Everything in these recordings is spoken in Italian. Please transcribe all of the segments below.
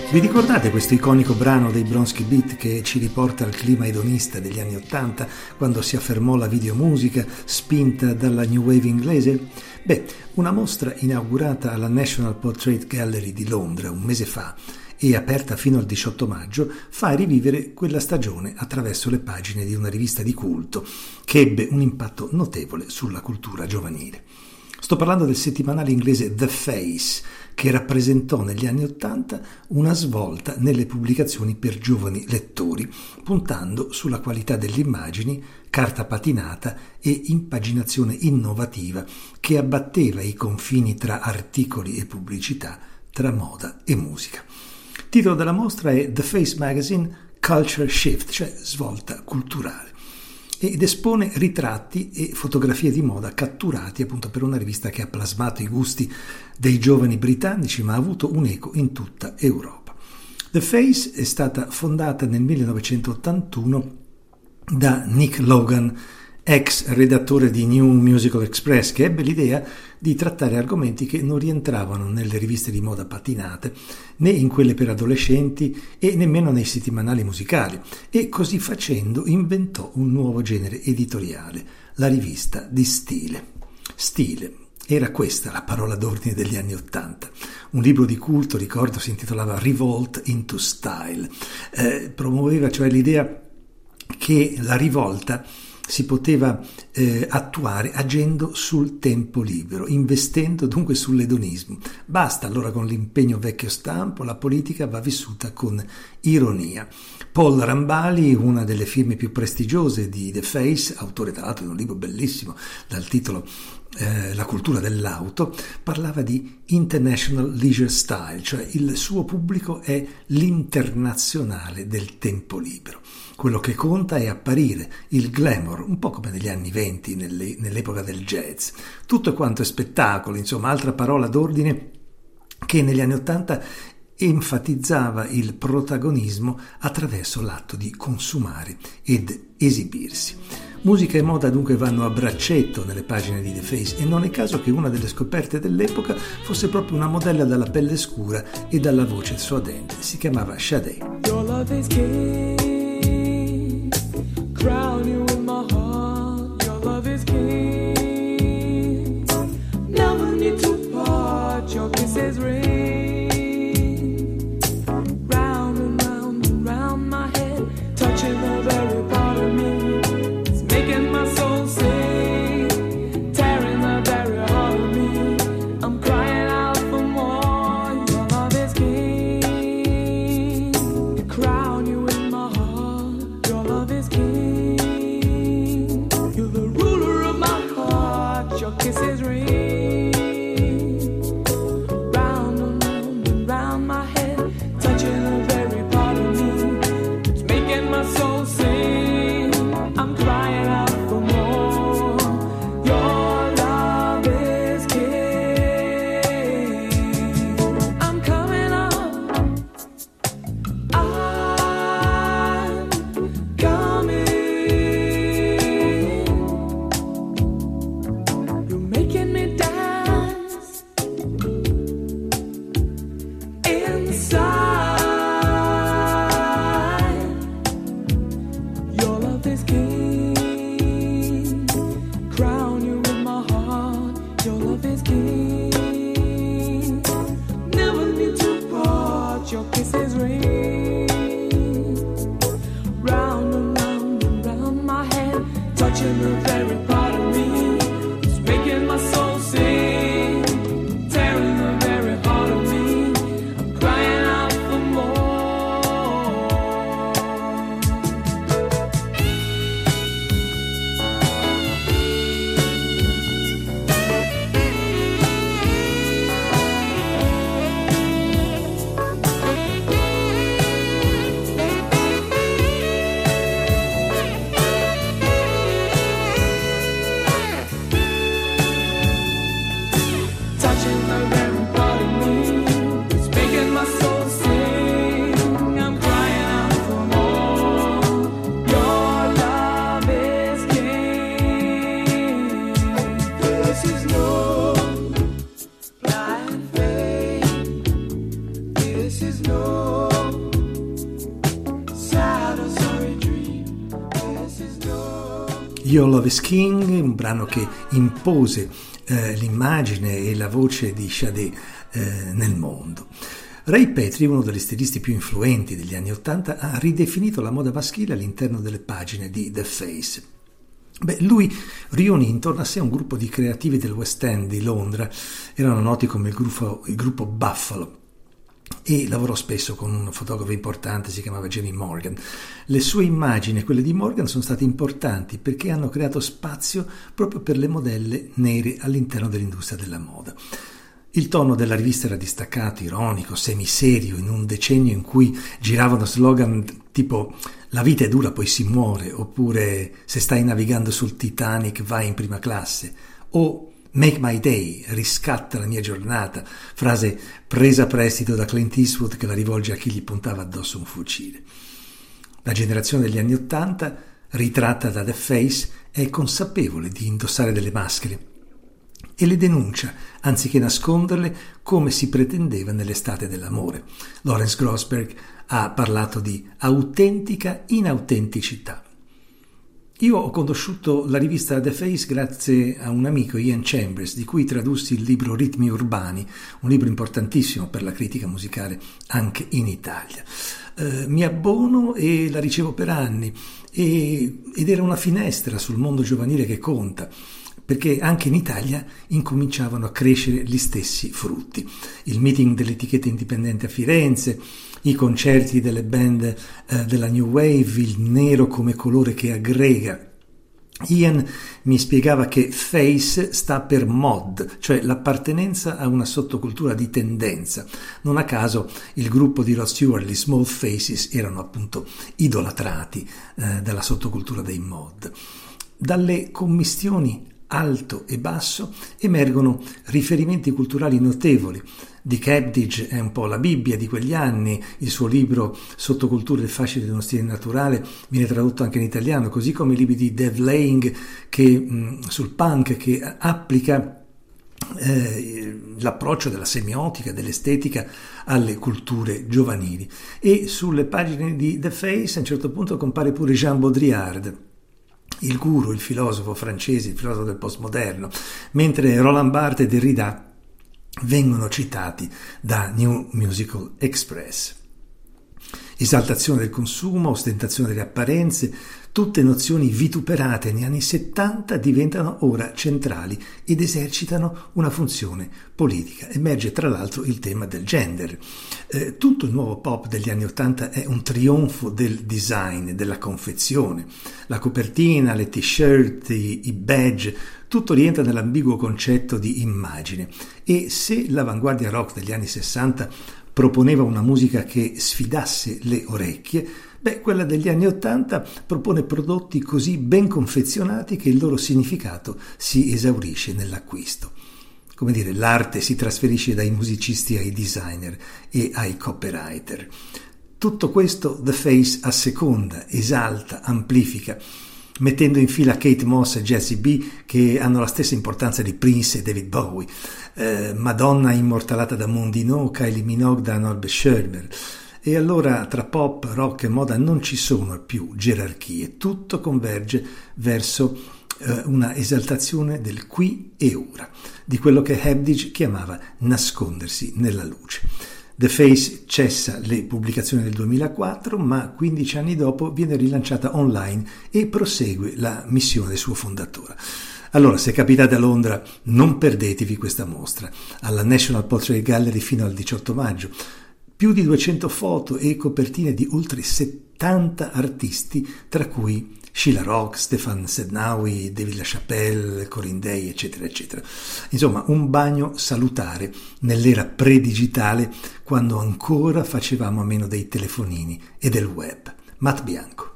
Vi ricordate questo iconico brano dei Bronski Beat che ci riporta al clima edonista degli anni '80, quando si affermò la videomusica spinta dalla New Wave inglese? Beh, una mostra inaugurata alla National Portrait Gallery di Londra un mese fa e aperta fino al 18 maggio, fa rivivere quella stagione attraverso le pagine di una rivista di culto che ebbe un impatto notevole sulla cultura giovanile. Sto parlando del settimanale inglese The Face, che rappresentò negli anni '80 una svolta nelle pubblicazioni per giovani lettori, puntando sulla qualità delle immagini, carta patinata e impaginazione innovativa che abbatteva i confini tra articoli e pubblicità, tra moda e musica. Il titolo della mostra è The Face Magazine Culture Shift, cioè svolta culturale, ed espone ritratti e fotografie di moda catturati appunto per una rivista che ha plasmato i gusti dei giovani britannici, ma ha avuto un'eco in tutta Europa. The Face è stata fondata nel 1981 da Nick Logan, ex redattore di New Musical Express, che ebbe l'idea di trattare argomenti che non rientravano nelle riviste di moda patinate, né in quelle per adolescenti e nemmeno nei settimanali musicali, e così facendo inventò un nuovo genere editoriale, la rivista di stile. Stile. Era questa la parola d'ordine degli anni '80. Un libro di culto, ricordo, si intitolava Revolt into Style. Promuoveva cioè l'idea che la rivolta si poteva attuare agendo sul tempo libero, investendo dunque sull'edonismo. Basta allora con l'impegno vecchio stampo, la politica va vissuta con ironia. Paul Rambali, una delle firme più prestigiose di The Face, autore tra l'altro di un libro bellissimo dal titolo La cultura dell'auto, parlava di International Leisure Style, cioè il suo pubblico è l'internazionale del tempo libero. Quello che conta è apparire, il glamour, un po' come negli anni '20, nell'epoca del jazz. Tutto quanto è spettacolo, insomma, altra parola d'ordine che negli anni '80 enfatizzava il protagonismo attraverso l'atto di consumare ed esibirsi. Musica e moda dunque vanno a braccetto nelle pagine di The Face e non è caso che una delle scoperte dell'epoca fosse proprio una modella dalla pelle scura e dalla voce suadente. Si chiamava Sade. Your love is king, crown you in my heart. Your love is king, never need to part. Your kisses ring, round and round and round my head, touching the very part of me. Making my soul sing, tearing the very heart of me. I'm crying out for more. Your love is king, crown you in my heart. Your love is king, you're the ruler of my heart. Your kisses ring, round and round and round my head, touching the very part of me. It's making my soul sing. I'm crying out. Your Love is King, un brano che impose l'immagine e la voce di Sade nel mondo. Ray Petrie, uno degli stilisti più influenti degli anni '80, ha ridefinito la moda maschile all'interno delle pagine di The Face. Lui riunì intorno a sé un gruppo di creativi del West End di Londra, erano noti come il gruppo Buffalo, e lavorò spesso con un fotografo importante, si chiamava Jamie Morgan. Le sue immagini e quelle di Morgan sono state importanti perché hanno creato spazio proprio per le modelle nere all'interno dell'industria della moda. Il tono della rivista era distaccato, ironico, semiserio, in un decennio in cui giravano slogan tipo "la vita è dura, poi si muore", oppure "se stai navigando sul Titanic vai in prima classe", o "Make my day", riscatta la mia giornata, frase presa a prestito da Clint Eastwood che la rivolge a chi gli puntava addosso un fucile. La generazione degli anni '80, ritratta da The Face, è consapevole di indossare delle maschere e le denuncia, anziché nasconderle come si pretendeva nell'estate dell'amore. Lawrence Grossberg ha parlato di autentica inautenticità. Io ho conosciuto la rivista The Face grazie a un amico, Ian Chambers, di cui tradussi il libro Ritmi Urbani, un libro importantissimo per la critica musicale anche in Italia. Mi abbono e la ricevo per anni ed era una finestra sul mondo giovanile che conta, perché anche in Italia incominciavano a crescere gli stessi frutti. Il meeting dell'etichetta indipendente a Firenze, i concerti delle band della New Wave, il nero come colore che aggrega. Ian mi spiegava che Face sta per mod, cioè l'appartenenza a una sottocultura di tendenza. Non a caso il gruppo di Rod Stewart, gli Small Faces, erano appunto idolatrati dalla sottocultura dei mod. Dalle commistioni alto e basso emergono riferimenti culturali notevoli. Dick Hebdige è un po' la Bibbia di quegli anni, il suo libro Sottoculture e fasci di uno stile naturale viene tradotto anche in italiano, così come i libri di Dave Lang sul punk, che applica l'approccio della semiotica, dell'estetica alle culture giovanili. E sulle pagine di The Face a un certo punto compare pure Jean Baudrillard, il guru, il filosofo francese, il filosofo del postmoderno, mentre Roland Barthes e Derrida vengono citati da New Musical Express. Esaltazione del consumo, ostentazione delle apparenze, tutte nozioni vituperate negli anni '70 diventano ora centrali ed esercitano una funzione politica. Emerge tra l'altro il tema del gender. Tutto il nuovo pop degli anni '80 è un trionfo del design, della confezione. La copertina, le t-shirt, i badge, tutto rientra nell'ambiguo concetto di immagine. E se l'avanguardia rock degli anni '60 proponeva una musica che sfidasse le orecchie, quella degli anni '80 propone prodotti così ben confezionati che il loro significato si esaurisce nell'acquisto. Come dire, l'arte si trasferisce dai musicisti ai designer e ai copywriter. Tutto questo The Face asseconda, esalta, amplifica, mettendo in fila Kate Moss e Jessie B, che hanno la stessa importanza di Prince e David Bowie, Madonna immortalata da Mondino, Kylie Minogue da Norbert Schöner. E allora tra pop, rock e moda non ci sono più gerarchie, tutto converge verso una esaltazione del qui e ora, di quello che Hebdige chiamava nascondersi nella luce. The Face cessa le pubblicazioni del 2004, ma 15 anni dopo viene rilanciata online e prosegue la missione del suo fondatore. Allora, se capitate a Londra, non perdetevi questa mostra, alla National Portrait Gallery fino al 18 maggio. Più di 200 foto e copertine di oltre 70 artisti, tra cui Sheila Rock, Stefan Sednawi, David LaChapelle, Corinne Day, eccetera, eccetera. Insomma, un bagno salutare nell'era predigitale, quando ancora facevamo a meno dei telefonini e del web. Matt Bianco.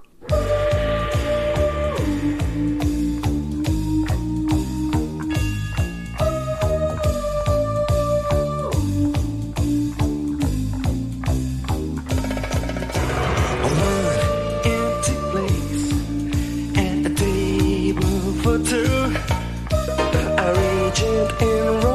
In